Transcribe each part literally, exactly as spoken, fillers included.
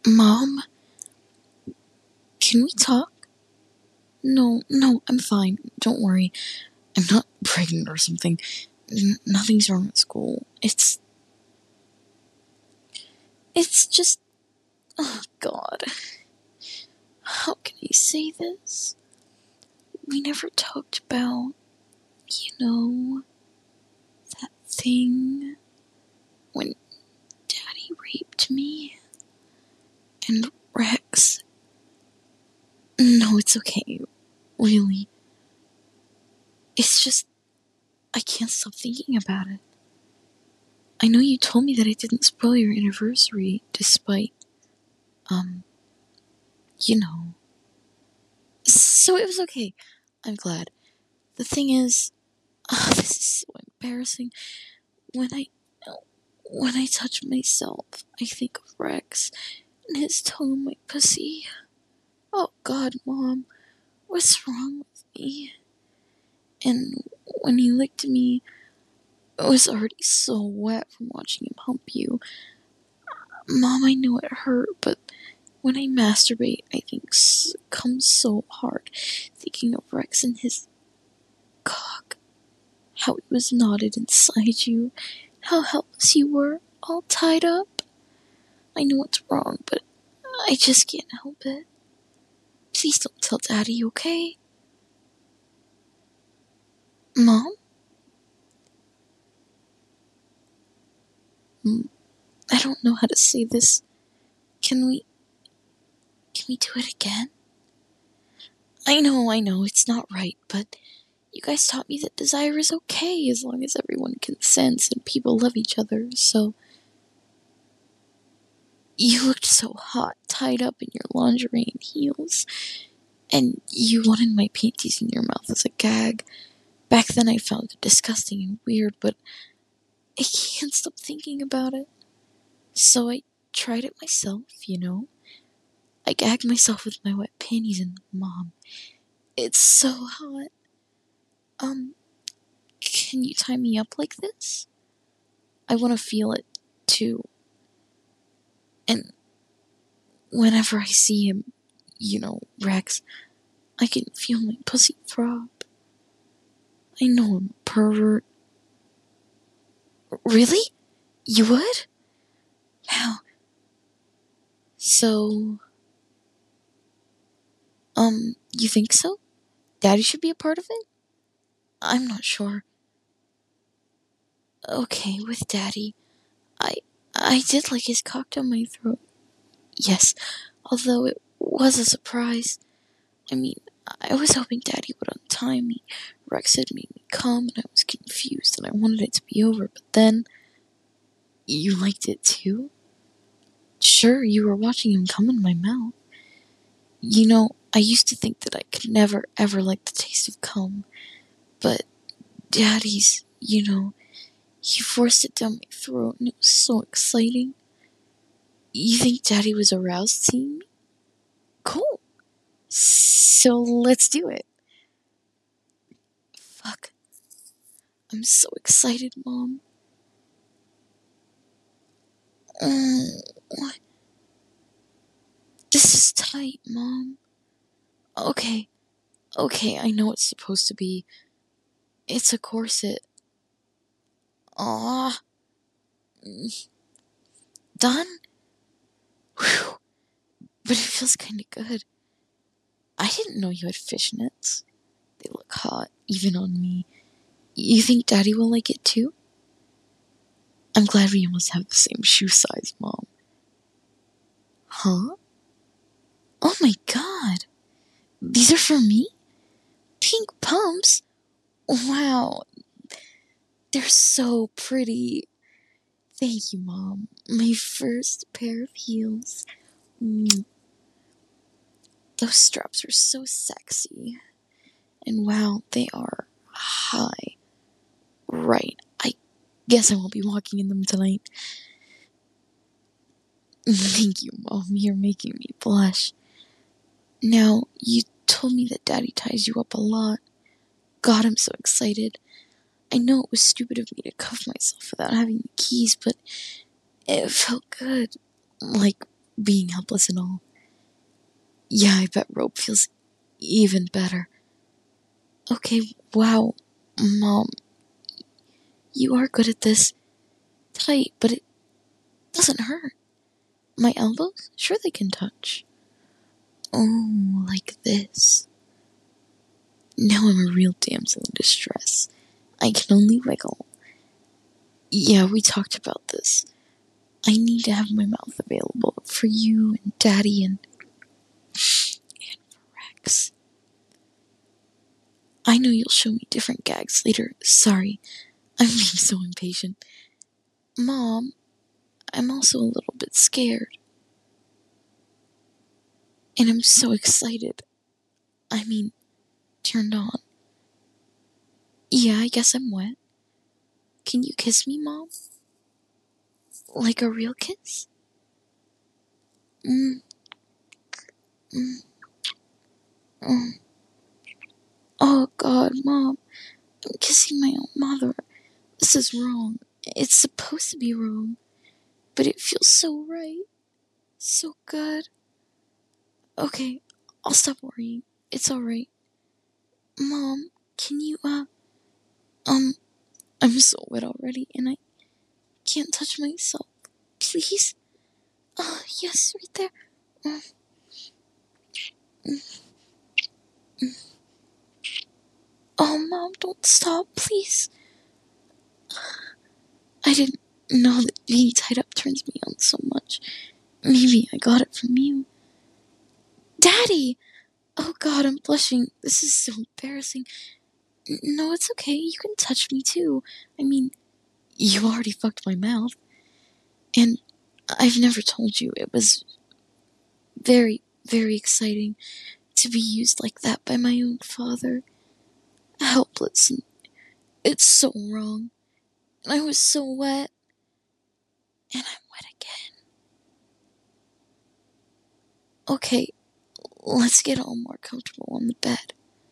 Mom, can we talk? No, no, I'm fine. Don't worry. I'm not pregnant or something. N- nothing's wrong at school. It's... It's just... Oh, God. How can I say this? We never talked about, you know, that thing when Daddy raped me and Rex. No, it's okay. Really. It's just, I can't stop thinking about it. I know you told me that I didn't spoil your anniversary, despite, um, you know. So it was okay. I'm glad. The thing is, oh, this is so embarrassing. When I, when I touch myself, I think of Rex and his tongue on my pussy. Oh God, Mom, what's wrong with me? And when he licked me, it was already so wet from watching him hump you. Mom, I know it hurt, but when I masturbate, I think it comes so hard, thinking of Rex and his cock, how it was knotted inside you, how helpless you were, all tied up. I know it's wrong, but I just can't help it. Please don't tell Daddy, okay? Mom? I don't know how to say this. Can we... Can we do it again? I know, I know, it's not right, but you guys taught me that desire is okay as long as everyone consents and people love each other, so... You looked so hot, tied up in your lingerie and heels, and you wanted my panties in your mouth as a gag. Back then I found it disgusting and weird, but I can't stop thinking about it. So I tried it myself, you know? I gagged myself with my wet panties and Mom, it's so hot. Um, can you tie me up like this? I want to feel it, too. And whenever I see him, you know, Rex, I can feel my pussy throb. I know I'm a pervert. Really? You would? Wow. So... Um, you think so? Daddy should be a part of it? I'm not sure. Okay, with Daddy. I... I did like his cock down my throat. Yes, although it was a surprise. I mean, I was hoping Daddy would untie me. Rex had made me come, and I was confused, and I wanted it to be over, but then... You liked it too? Sure, you were watching him come in my mouth. You know, I used to think that I could never, ever like the taste of cum, but Daddy's, you know, he forced it down my throat, and it was so exciting. You think Daddy was aroused seeing me? Cool. So let's do it. Fuck. I'm so excited, Mom. Mm, this is tight, Mom. Okay. Okay, I know it's supposed to be. It's a corset. Aww. Done? Whew. But it feels kinda good. I didn't know you had fishnets. They look hot, even on me. You think Daddy will like it too? I'm glad we almost have the same shoe size, Mom. Huh? Oh my God. These are for me? Pink pumps? Wow. They're so pretty. Thank you, Mom. My first pair of heels. Mm. Those straps are so sexy. And wow, they are high. Right. I guess I won't be walking in them tonight. Thank you, Mom. You're making me blush. Now, you told me that Daddy ties you up a lot. God, I'm so excited. I know it was stupid of me to cuff myself without having the keys, but it felt good. Like being helpless and all. Yeah, I bet rope feels even better. Okay, wow, Mom, you are good at this. Tight, but it doesn't hurt. My elbows? Sure they can touch. Oh, like this. Now I'm a real damsel in distress. I can only wiggle. Yeah, we talked about this. I need to have my mouth available for you and Daddy and... and for Rex. I know you'll show me different gags later. Sorry, I'm being so impatient. Mom, I'm also a little bit scared. And I'm so excited. I mean, turned on. Yeah, I guess I'm wet. Can you kiss me, Mom? Like a real kiss? Mm. Mm. Mm. Oh, God, Mom. I'm kissing my own mother. This is wrong. It's supposed to be wrong. But it feels so right. So good. Okay, I'll stop worrying. It's alright. Mom, can you, uh... Um, I'm so wet already, and I can't touch myself. Please? Oh, yes, right there. Mm. Mm. Mm. Oh, Mom, don't stop, please. I didn't know that being tied up turns me on so much. Maybe I got it from you. Daddy! Oh God, I'm blushing. This is so embarrassing. N- No, it's okay. You can touch me too. I mean, you already fucked my mouth. And I've never told you. It was very, very exciting to be used like that by my own father. Helpless. And it's so wrong. And I was so wet. And I'm wet again. Okay, let's get all more comfortable on the bed.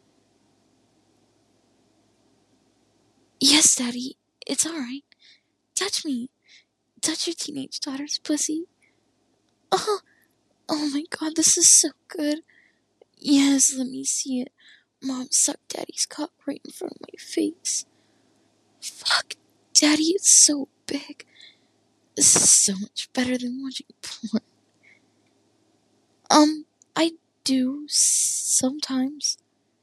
Yes, Daddy, it's alright. Touch me. Touch your teenage daughter's pussy. Oh, oh my God, this is so good. Yes, let me see it. Mom sucked Daddy's cock right in front of my face. Fuck, Daddy, it's so big. This is so much better than watching porn. Um, I do sometimes.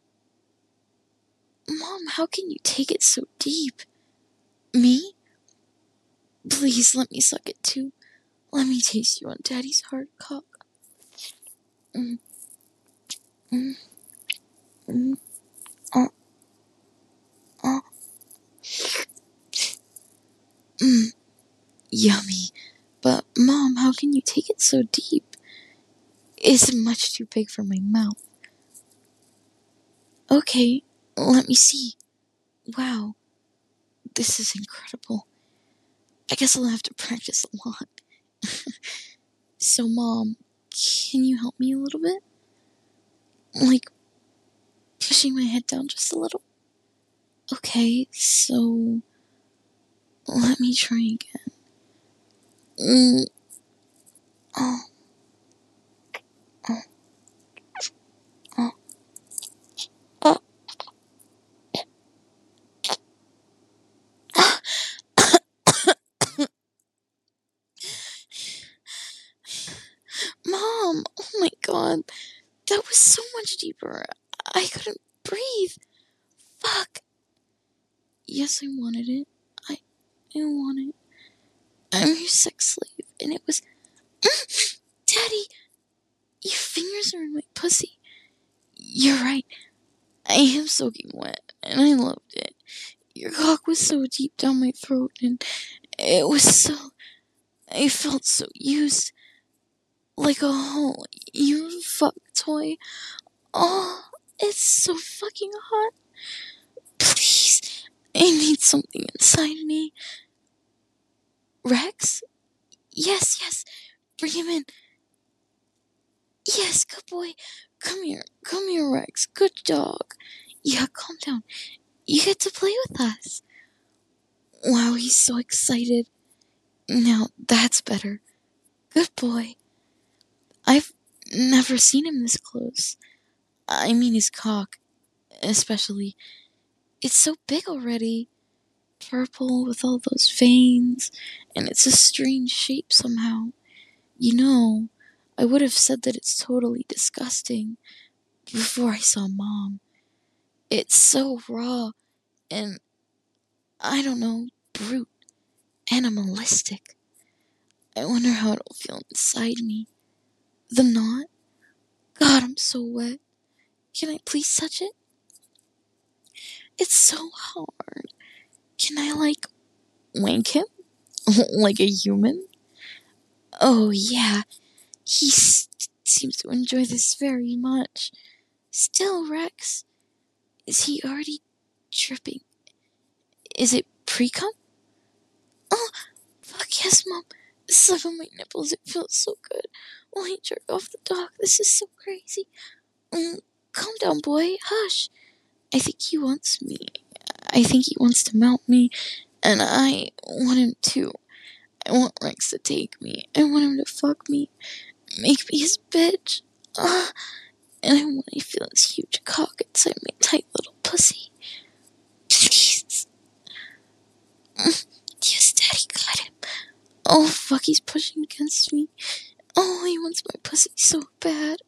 Mom, how can you take it so deep? Me? Please let me suck it too. Let me taste you on Daddy's hard cock. Mm, mm, mm, uh, uh, mm, yummy. But, Mom, how can you take it so deep? It's much too big for my mouth. Okay, let me see. Wow, this is incredible. I guess I'll have to practice a lot. So, Mom, can you help me a little bit? Like, pushing my head down just a little? Okay, so, let me try again. Mm. Oh. Oh. Oh. Oh. Mom, oh my God, that was so much deeper. I couldn't breathe. Fuck. Yes, I wanted it. I, I want it. I'm your sex slave, and it was... Daddy, your fingers are in my pussy. You're right. I am soaking wet, and I loved it. Your cock was so deep down my throat, and it was so... I felt so used. Like a whole you fuck toy. Oh, it's so fucking hot. Please, I need something inside me. Rex? Yes, yes, bring him in. Yes, good boy. Come here, come here, Rex. Good dog. Yeah, calm down. You get to play with us. Wow, he's so excited. Now, that's better. Good boy. I've never seen him this close. I mean his cock, especially. It's so big already. Purple with all those veins, and it's a strange shape somehow. You know, I would have said that it's totally disgusting before I saw Mom. It's so raw and, I don't know, brute, animalistic. I wonder how it'll feel inside me. The knot? God, I'm so wet. Can I please touch it? It's so hard. Can I, like, wank him? Like a human? Oh, yeah. He st- seems to enjoy this very much. Still, Rex, is he already tripping? Is it pre-cum? Oh, fuck yes, Mom. Suck on my nipples, it feels so good. While I jerk off the dog, this is so crazy. Mm, calm down, boy, hush. I think he wants me. I think he wants to mount me, and I want him to. I want Rex to take me. I want him to fuck me. Make me his bitch. Uh, and I want to feel his huge cock inside my tight little pussy. Please. Mm, yes, Daddy got him. Oh, fuck, he's pushing against me. Oh, he wants my pussy so bad.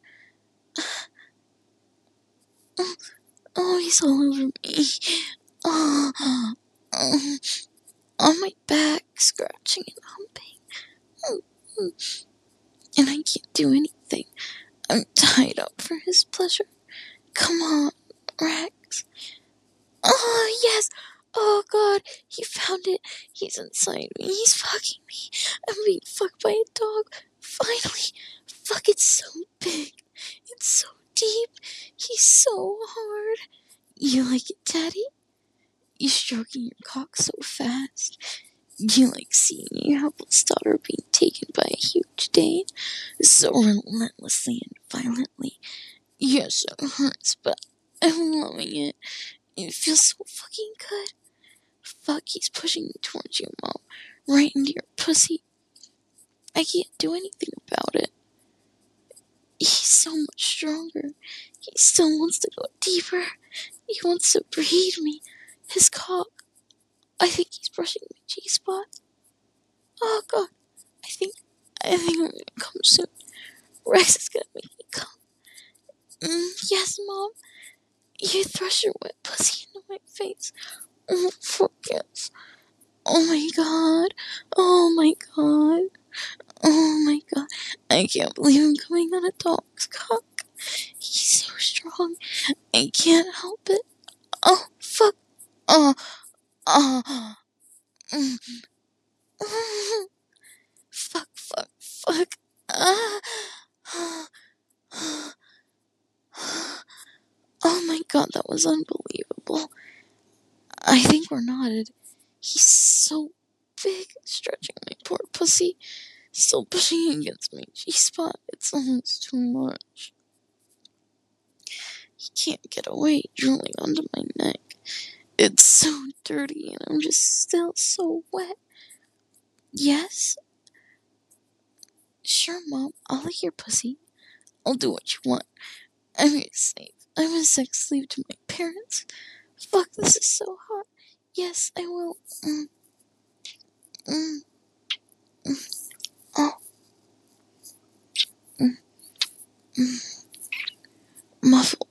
Oh, oh he's all over me. Oh, oh, on my back, scratching and humping. Oh, and I can't do anything. I'm tied up for his pleasure. Come on, Rex. Oh, yes. Oh, God. He found it. He's inside me. He's fucking me. I'm being fucked by a dog. Finally. Fuck, it's so big. It's so deep. He's so hard. You like it, Daddy? You stroking your cock so fast. You like seeing your helpless daughter being taken by a huge Dane so relentlessly and violently. Yes, it hurts, but I'm loving it. It feels so fucking good. Fuck, he's pushing me towards you, Mom. Right into your pussy. I can't do anything about it. He's so much stronger. He still wants to go deeper. He wants to breed me. His cock. I think he's brushing my G-spot. Oh, God. I think, I think I'm gonna come soon. Rex is gonna make me come. Mm, yes, Mom. You thrust your wet pussy into my face. Oh, fuck yes. Oh my God. Oh my God. Oh my God. I can't believe I'm coming on a dog's cock. He's so strong. I can't help it. Oh, fuck. Oh, oh. Mm. Fuck, fuck, fuck. Ah. Oh my God, that was unbelievable. I think we're knotted. He's so big, stretching my poor pussy. Still pushing against my G-spot. It's almost too much. He can't get away, drooling onto my neck. It's so dirty, and I'm just still so wet. Yes? Sure, Mom. I'll lick your pussy. I'll do what you want. I'm your slave. I'm a sex slave to my parents. Fuck, this is so hot. Yes, I will. Mm. Mm. Mm. Oh. Mm. Mm. Muffle.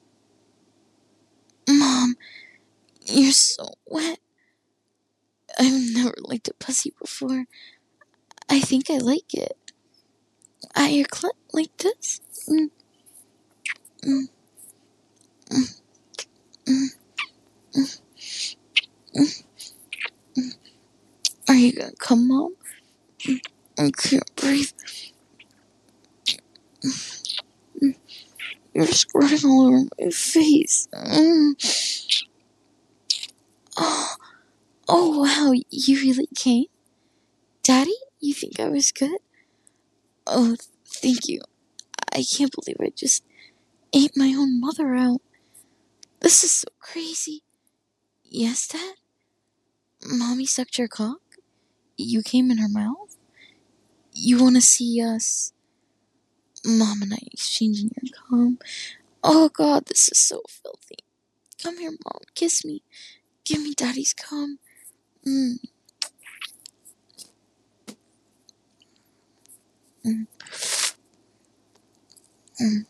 Mom, you're so wet. I've never licked a pussy before. I think I like it. At your clit, like this? Mm. Mm. Mm. Mm. Mm. Mm. Mm. Are you gonna come, Mom? Mm. I can't breathe. Mm. You're squirting all over my face. Mm. Oh. Oh, wow, you really came? Daddy, you think I was good? Oh, thank you. I can't believe I just ate my own mother out. This is so crazy. Yes, Dad? Mommy sucked your cock? You came in her mouth? You want to see us? Mom and I exchanging your cum. Oh god, this is so filthy. Come here, Mom, kiss me. Give me Daddy's cum. Mm. Mm. Mm.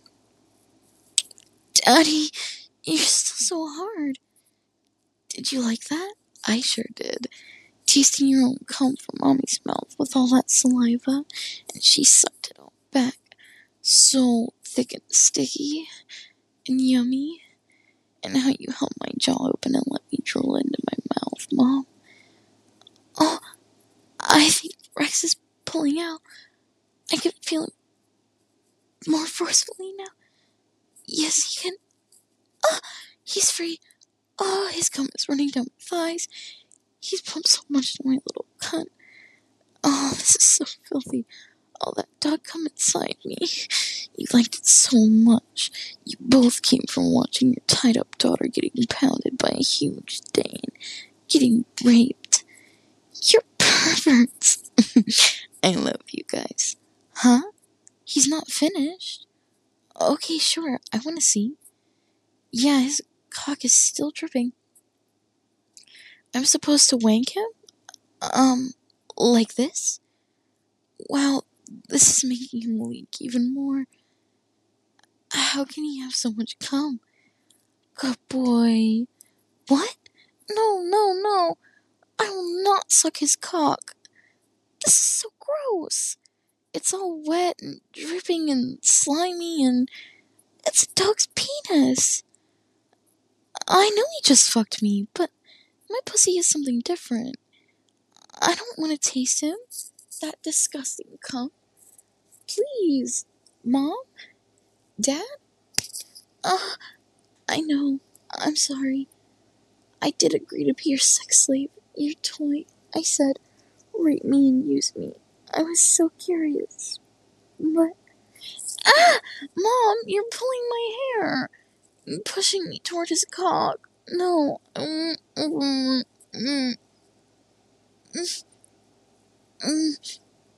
Daddy, you're still so hard. Did you like that? I sure did. Tasting your own cum from Mommy's mouth with all that saliva, and she sucked it all back. So thick and sticky and yummy. And how you held my jaw open and let me drool into my mouth, Mom. Oh, I think Rex is pulling out. I can feel him more forcefully now. Yes, he can. Oh, he's free. Oh, his cum is running down my thighs. He's pumped so much in my little cunt. Oh, this is so filthy. All that dog cum inside me. You liked it so much. You both came from watching your tied-up daughter getting pounded by a huge Dane. Getting raped. You're perverts. I love you guys. Huh? He's not finished. Okay, sure. I want to see. Yeah, his cock is still dripping. I'm supposed to wank him? Um, like this? Wow, this is making him leak even more. How can he have so much cum? Good boy. What? No, no, no. I will not suck his cock. This is so gross. It's all wet and dripping and slimy and it's a dog's penis. I know he just fucked me, but my pussy is something different. I don't want to taste him. That disgusting cum. Please. Mom? Dad? Uh, I know. I'm sorry. I did agree to be your sex slave, your toy. I said, rape me and use me. I was so curious. But... Ah! Mom, you're pulling my hair. You're pushing me toward his cock. No. Mm, mm, mm, mm, mm.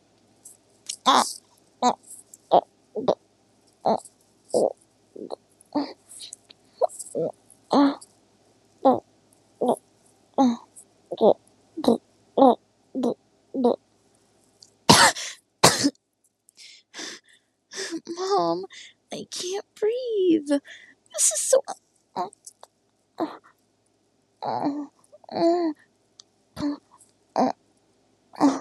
Ah, ah, ah, ah, ah, ah, ah, ah, ah, ah, ah, ah. Mom, I can't breathe. This is so... Uh, uh, uh, uh, uh, uh.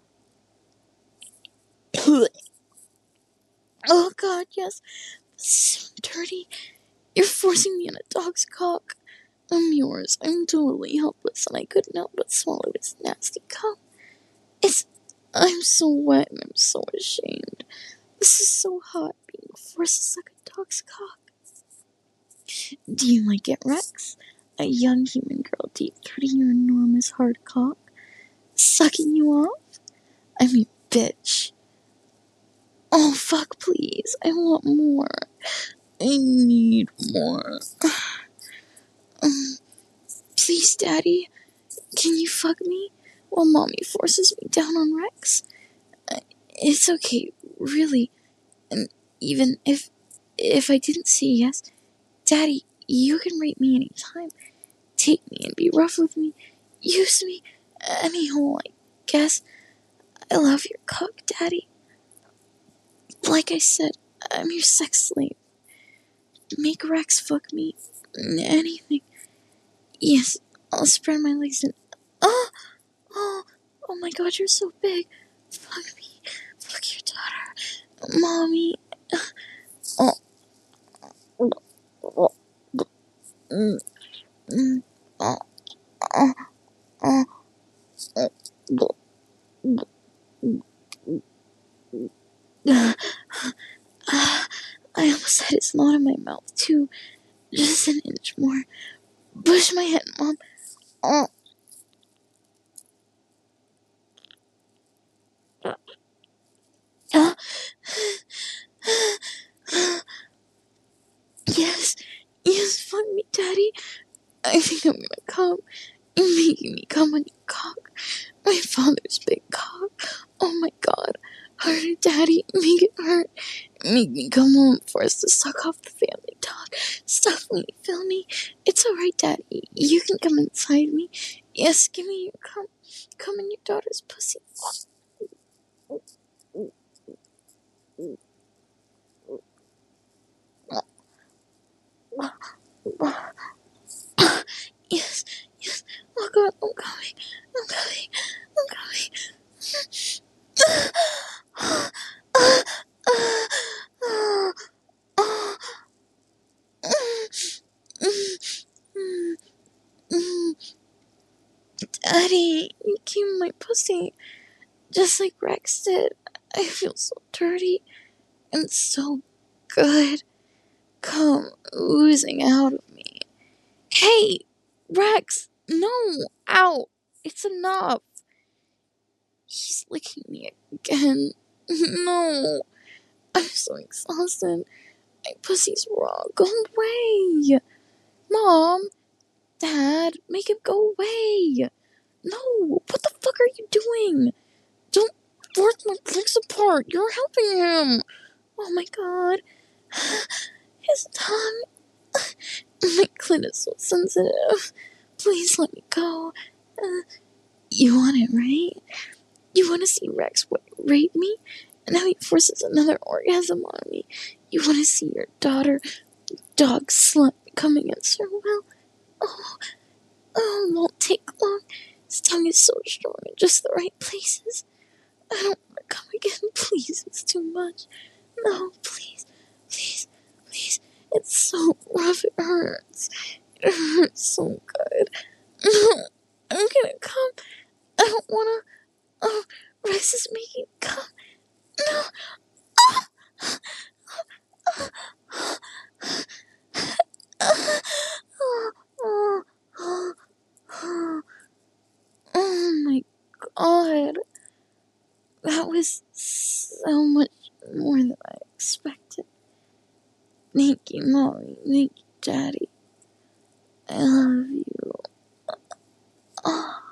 Oh god, yes. This is so dirty. You're forcing me on a dog's cock. I'm yours. I'm totally helpless and I couldn't help but swallow his nasty cum. It's... I'm so wet and I'm so ashamed. This is so hot, being forced to suck a dog's cock. Do you like it, Rex? A young human girl deep throating your enormous hard cock? Sucking you off? I'm your bitch. Oh, fuck, please. I want more. I need more. Um, please, Daddy. Can you fuck me while Mommy forces me down on Rex? Uh, it's okay, really. And even if if I didn't say yes, Daddy, you can rape me anytime. Take me and be rough with me. Use me any hole, I guess. I love your cock, Daddy. Like I said, I'm your sex slave. Make Rex fuck me. Anything. Yes, I'll spread my legs and... Oh! Oh! Oh my god, you're so big. Fuck me. Fuck your daughter. Mommy. Oh. Oh. Mm. Mm. Oh. Oh. Oh. Oh. Uh, I almost had his snot in my mouth, too. Just an inch more. Push my head, Mom. Oh. Uh. Yes. Yes, fuck me, Daddy. I think I'm gonna come. You're making me come on your cock. My father's big cock. Oh my god. Harder, Daddy. Make it hurt. Make me come home, force to suck off the family dog. Stuff me, feel me. It's alright, Daddy. You can come inside me. Yes, give me your cum. Come in your daughter's pussy. Yes, yes. Oh God, I'm coming. I'm coming. I'm coming. Daddy, you came in my pussy, just like Rex did. I feel so dirty and so good. Come oozing out of me. Hey, Rex, no, out. It's enough. He's licking me again. No, I'm so exhausted. My pussy's raw. Go away. Mom, Dad, make him go away. No, what the fuck are you doing? Don't force my legs apart. You're helping him. Oh my God. His tongue. My clit is so sensitive. Please let me go. Uh, you want it, right? You want to see Rex rape me? And how he forces another orgasm on me. You want to see your daughter, dog slut, come against her will? Oh, oh, it won't take long. His tongue is so strong in just the right places. I don't want to come again. Please, it's too much. No, please, please, please. It's so rough, it hurts. It hurts so good. No, I'm gonna come. I don't wanna. Oh, Rex is making me come. No. Oh my God. That was so much more than I expected. Thank you, Mommy. Thank you, Daddy. I love you. Oh.